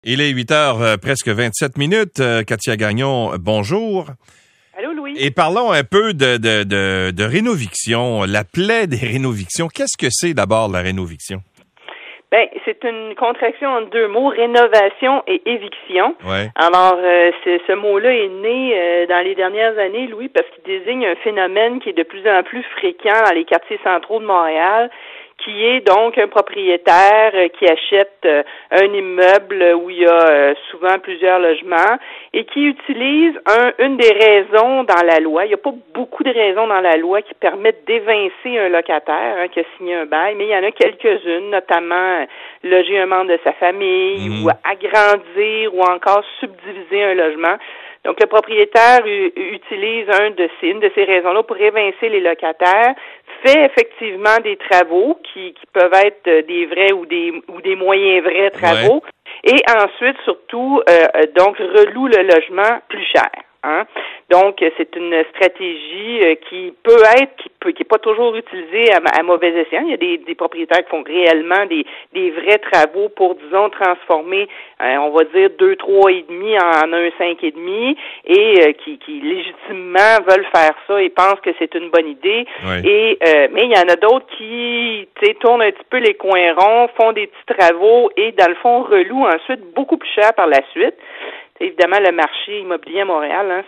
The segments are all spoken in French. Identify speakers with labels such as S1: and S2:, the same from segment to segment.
S1: Il est 8h, presque 27 minutes. Katia Gagnon, bonjour.
S2: Allô, Louis.
S1: Et parlons un peu de rénoviction, la plaie des rénovictions. Qu'est-ce que c'est d'abord la rénoviction?
S2: Ben, c'est une contraction en deux mots, rénovation et éviction.
S1: Ouais.
S2: Alors, ce mot-là est né dans les dernières années, Louis, parce qu'il désigne un phénomène qui est de plus en plus fréquent dans les quartiers centraux de Montréal, qui est donc un propriétaire qui achète un immeuble où il y a souvent plusieurs logements et qui utilise une des raisons dans la loi. Il n'y a pas beaucoup de raisons dans la loi qui permettent d'évincer un locataire qui a signé un bail, mais il y en a quelques-unes, notamment loger un membre de sa famille ou agrandir ou encore subdiviser un logement. Donc, le propriétaire utilise une de ces raisons-là pour évincer les locataires, fait effectivement des travaux qui peuvent être des vrais ou des moyens vrais travaux, et ensuite, surtout, donc, reloue le logement plus cher. Hein? Donc, c'est une stratégie qui est pas toujours utilisée à mauvais escient. Il y a des propriétaires qui font réellement des vrais travaux pour, disons, transformer, on va dire, 2, 3,5 en un 5,5 et qui légitimement veulent faire ça et pensent que c'est une bonne idée.
S1: Ouais.
S2: Et mais il y en a d'autres qui, tournent un petit peu les coins ronds, font des petits travaux et, dans le fond, relouent ensuite beaucoup plus cher par la suite. Évidemment, le marché immobilier à Montréal,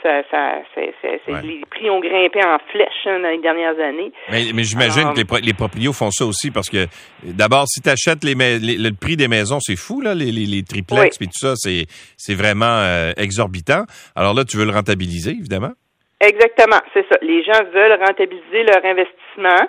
S2: les prix ont grimpé en flèche dans les dernières années.
S1: Mais j'imagine que les proprios font ça aussi parce que, d'abord, si tu achètes le prix des maisons, c'est fou, là, les triplex et tout ça, c'est vraiment exorbitant. Alors là, tu veux le rentabiliser, évidemment.
S2: Exactement, c'est ça. Les gens veulent rentabiliser leur investissement,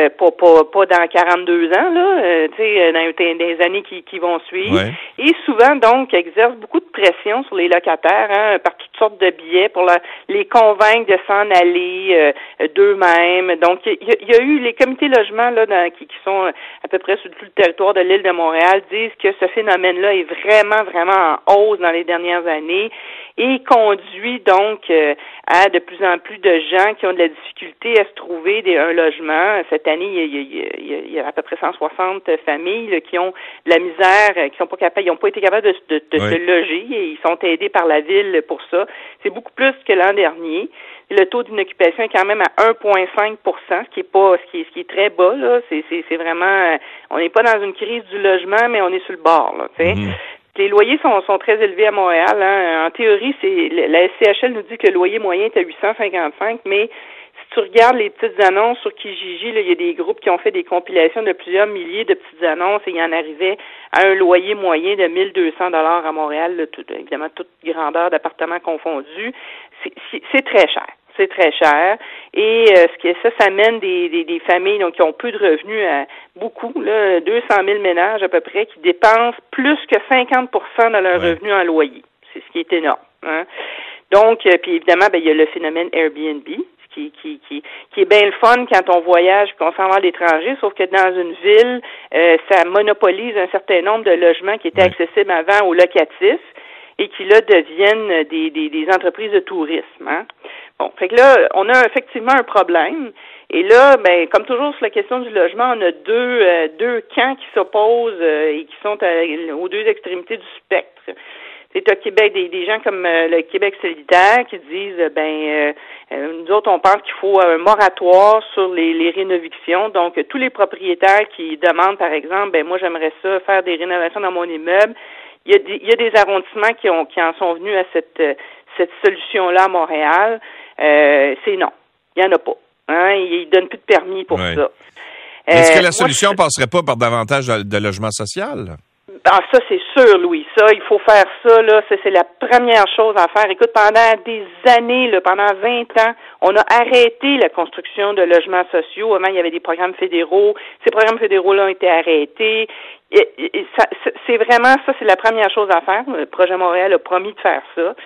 S2: pas dans 42 ans, là, dans des années qui vont suivre.
S1: Ouais.
S2: Et souvent, donc, exercent beaucoup de pression sur les locataires, par toutes sortes de biais pour les convaincre de s'en aller d'eux-mêmes. Donc, il y a eu les comités logements là qui sont à peu près sur tout le territoire de l'île de Montréal disent que ce phénomène-là est vraiment, vraiment en hausse dans les dernières années et conduit donc à de plus en plus de gens qui ont de la difficulté à se trouver un logement. Cette année, il y a à peu près 160 familles là, qui ont de la misère, qui sont pas capables, ils n'ont pas été capables de se loger et ils sont aidés par la ville pour ça. C'est beaucoup plus que l'an dernier. Le taux d'inoccupation est quand même à 1,5 %, ce qui est très bas là. C'est vraiment, on n'est pas dans une crise du logement, mais on est sur le bord là. Tu sais. Les loyers sont très élevés à Montréal. Hein. En théorie, la SCHL nous dit que le loyer moyen est à 855, mais si tu regardes les petites annonces sur Kijiji, là, il y a des groupes qui ont fait des compilations de plusieurs milliers de petites annonces et il y en arrivait à un loyer moyen de 1 200 $ à Montréal, là, évidemment toute grandeur d'appartements confondus. C'est très cher. C'est très cher. Et ça amène des familles donc qui ont peu de revenus à beaucoup, là, 200 000 ménages à peu près, qui dépensent plus que 50 % de leur revenu en loyer. C'est ce qui est énorme. Hein? Donc, puis évidemment, il y a le phénomène Airbnb, qui est bien le fun quand on voyage et qu'on s'en va à l'étranger, sauf que dans une ville, ça monopolise un certain nombre de logements qui étaient accessibles avant aux locatifs et qui là deviennent des entreprises de tourisme. Hein? Bon, fait que là, on a effectivement un problème. Et là, comme toujours sur la question du logement, on a deux camps qui s'opposent et qui sont aux deux extrémités du spectre. C'est au Québec des gens comme le Québec solidaire qui disent nous autres on pense qu'il faut un moratoire sur les rénovictions. Donc tous les propriétaires qui demandent par exemple moi j'aimerais ça faire des rénovations dans mon immeuble. Il y a des arrondissements qui en sont venus à cette solution-là à Montréal. C'est non. Il y en a pas. Hein? Ils donnent plus de permis pour ça.
S1: Est-ce que la solution passerait pas par davantage de logement social?
S2: Ah, ça, c'est sûr, Louis. Ça, il faut faire ça, là. C'est la première chose à faire. Écoute, pendant des années, là, pendant 20 ans, on a arrêté la construction de logements sociaux. Avant, il y avait des programmes fédéraux. Ces programmes fédéraux-là ont été arrêtés. C'est vraiment ça, c'est la première chose à faire. Le projet Montréal a promis de faire ça.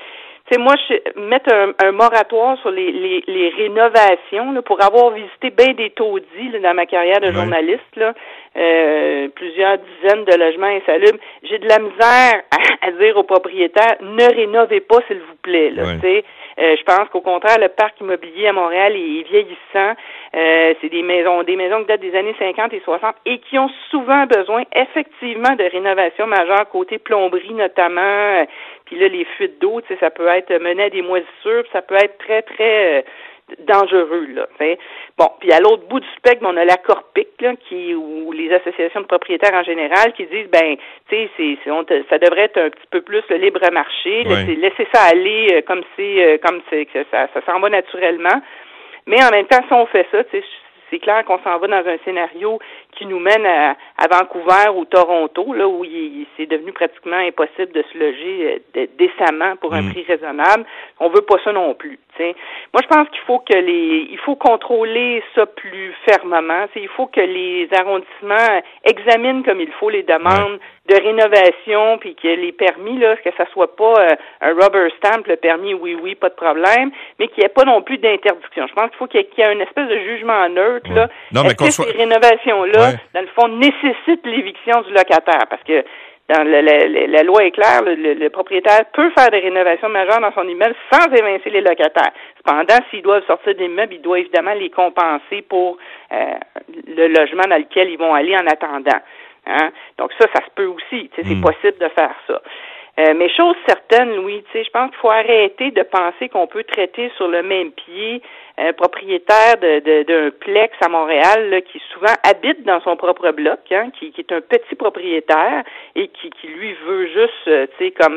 S2: moi, mettre un moratoire sur les rénovations, là, pour avoir visité bien des taudis là, dans ma carrière de journaliste, là, plusieurs dizaines de logements insalubres, j'ai de la misère à dire aux propriétaires, ne rénovez pas, s'il vous plaît. Là, je pense qu'au contraire, le parc immobilier à Montréal est vieillissant. C'est des maisons qui datent des années 50 et 60 et qui ont souvent besoin effectivement de rénovations majeures, côté plomberie notamment. Puis là, les fuites d'eau, tu sais, ça peut être mené à des moisissures, puis ça peut être très, très dangereux, là. T'sais. Bon, puis à l'autre bout du spectre, on a la Corpic, là, ou les associations de propriétaires en général, qui disent, tu sais, ça devrait être un petit peu plus le libre marché, laisser ça aller comme que ça s'en va naturellement. Mais en même temps, si on fait ça, tu sais, c'est clair qu'on s'en va dans un scénario qui nous mène à Vancouver ou Toronto, là où c'est devenu pratiquement impossible de se loger décemment pour un prix raisonnable. On veut pas ça non plus. T'sais. Moi, je pense qu'il faut contrôler ça plus fermement. T'sais, il faut que les arrondissements examinent comme il faut les demandes de rénovation, puis que les permis, là, que ça soit pas un rubber stamp, le permis, oui, pas de problème, mais qu'il n'y ait pas non plus d'interdiction. Je pense qu'il faut qu'il y ait une espèce de jugement neutre, là.
S1: Non, mais
S2: est-ce que ces rénovations-là, dans le fond, nécessitent l'éviction du locataire? Parce que dans la loi est claire, le propriétaire peut faire des rénovations majeures dans son immeuble sans évincer les locataires. Cependant, s'ils doivent sortir de l'immeuble, il doit évidemment les compenser pour le logement dans lequel ils vont aller en attendant. Hein? Donc ça se peut aussi. C'est possible de faire ça. Mais chose certaine, Louis, je pense qu'il faut arrêter de penser qu'on peut traiter sur le même pied un propriétaire d'un plex à Montréal là, qui souvent habite dans son propre bloc, hein, qui est un petit propriétaire et qui lui veut juste,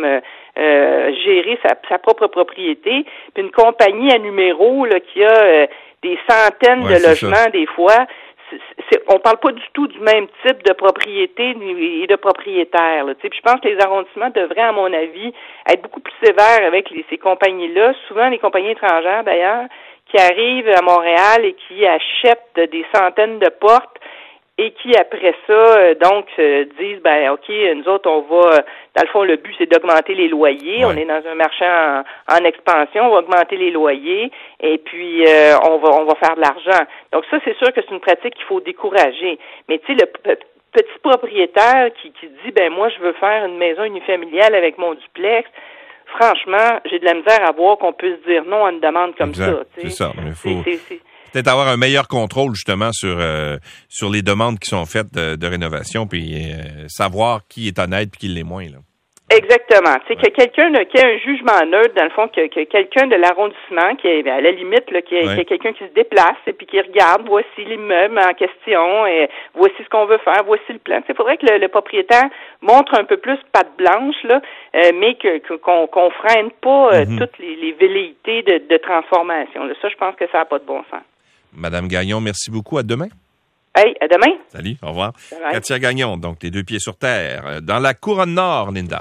S2: gérer sa propre propriété, puis une compagnie à numéro là, qui a des centaines de logements des fois. On parle pas du tout du même type de propriété et de propriétaire. Là, puis je pense que les arrondissements devraient, à mon avis, être beaucoup plus sévères avec ces compagnies-là. Souvent, les compagnies étrangères, d'ailleurs, qui arrivent à Montréal et qui achètent des centaines de portes et qui, après ça, disent, OK, nous autres, on va, dans le fond, le but, c'est d'augmenter les loyers. On est dans un marché en expansion, on va augmenter les loyers et puis on va faire de l'argent. Donc ça, c'est sûr que c'est une pratique qu'il faut décourager. Mais tu sais, le petit propriétaire qui dit, moi, je veux faire une maison unifamiliale avec mon duplex, franchement, j'ai de la misère à voir qu'on puisse dire non à une demande comme ça.
S1: C'est ça, mais il faut peut-être avoir un meilleur contrôle justement sur les demandes qui sont faites de rénovation, puis savoir qui est honnête puis qui l'est moins, là.
S2: Exactement. Tu sais, que quelqu'un qui a un jugement neutre, dans le fond, que quelqu'un de l'arrondissement, qui est à la limite, là, qui est quelqu'un qui se déplace et puis qui regarde, voici l'immeuble en question, et voici ce qu'on veut faire, voici le plan. Il faudrait que le propriétaire montre un peu plus patte blanche, là, mais qu'on freine pas toutes les velléités de transformation. Là. Ça, je pense que ça n'a pas de bon sens.
S1: Madame Gagnon, merci beaucoup. À demain.
S2: Hey, à demain.
S1: Salut, au revoir.
S2: Bye bye.
S1: Katia Gagnon, donc les deux pieds sur terre, dans la Couronne Nord, Linda.